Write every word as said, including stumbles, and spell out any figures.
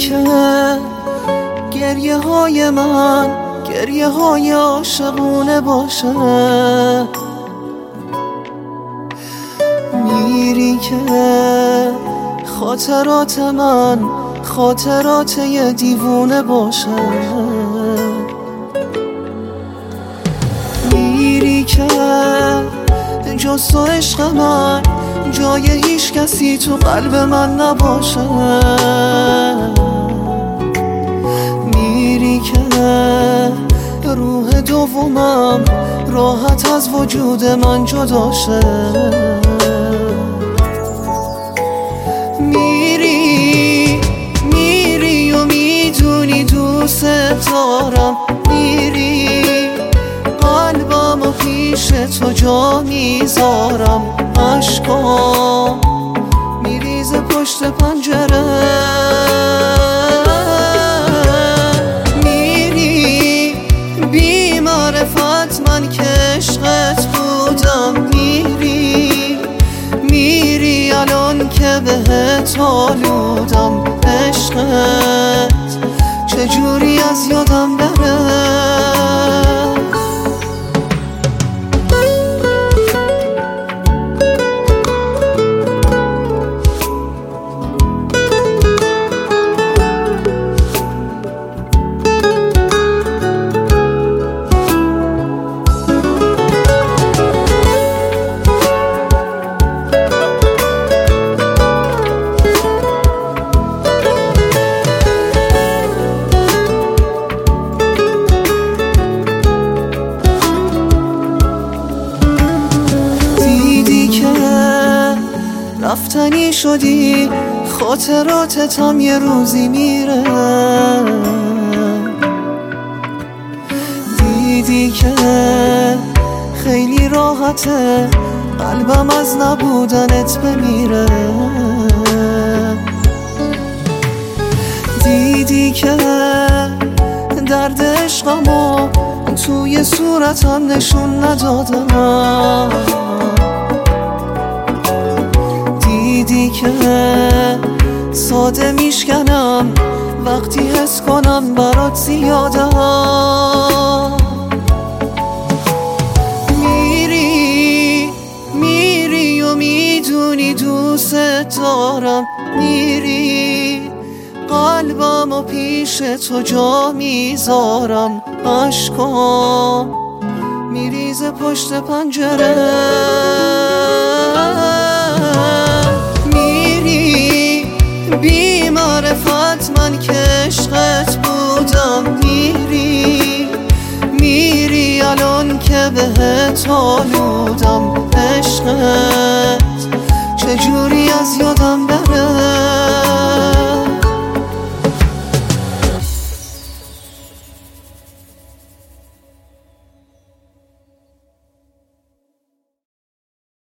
که گریه های من گریه های عاشقونه باشه، میری که خاطرات من خاطرات یه دیوونه باشه، میری که جز تو عشق من جای هیچ کسی تو قلب من نباشه، میری که روح دومم راحت از وجود من جدا شه، میری میری و میدونی دوست دارم، میری قلبم و پیش تو جا میذارم، عشقام میریزه پشت پنجره، میری بی معرفت من که عشقت بودم، میری میری الان که بهت آلودم، عشقت چجوری از یادم بره. رفتنی شدی خاطراتتم یه روزی میره، دیدی که خیلی راحته قلبم از نبودنت بمیره، دیدی که درد عشقمو توی صورتم نشون ندادم، دیدی که ساده میشکنم وقتی حس کنم برات زیاده، میری میری و میدونی دوست دارم، میری قلبم و پیش تو جا میذارم، عشقام میریزه پشت پنجره، بی معرفت من که عشقت بودم، میری میری الان که بهت آلودم، عشقت چجوری از یادم بره.